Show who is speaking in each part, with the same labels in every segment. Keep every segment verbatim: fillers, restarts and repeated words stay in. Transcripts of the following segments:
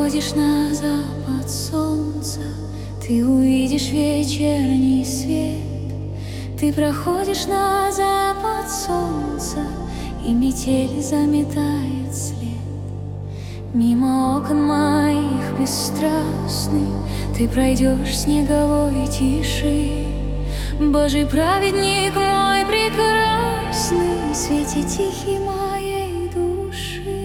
Speaker 1: проходишь на запад солнца, ты увидишь вечерний свет. Ты проходишь на запад солнца, и метель заметает след. Мимо окон моих бесстрастных ты пройдешь снеговой тиши. Божий праведник мой прекрасный, в свете тихий моей души.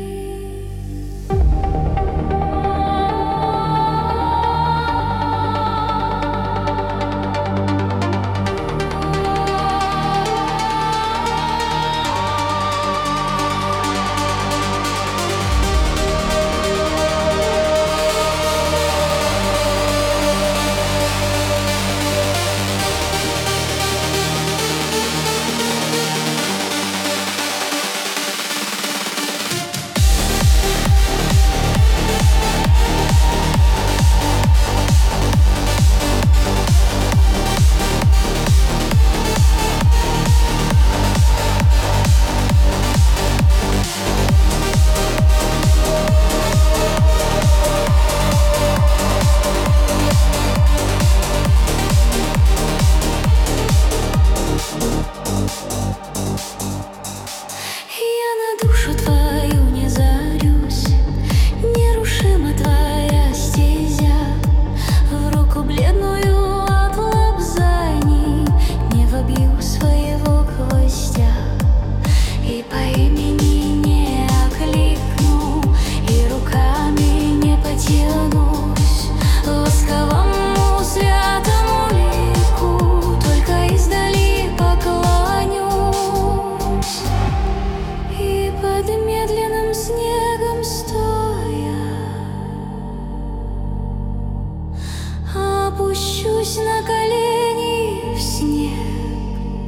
Speaker 1: Опущусь на колени в снег,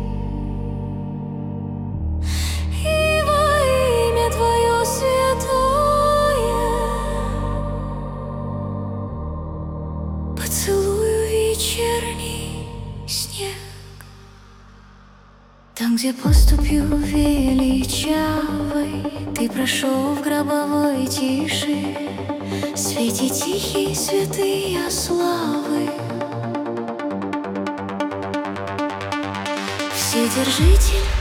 Speaker 1: и во имя Твое святое поцелую вечерний снег. Там, где поступью величавой ты прошел в гробовой тиши, в свете тихий святые славы. Вседержитель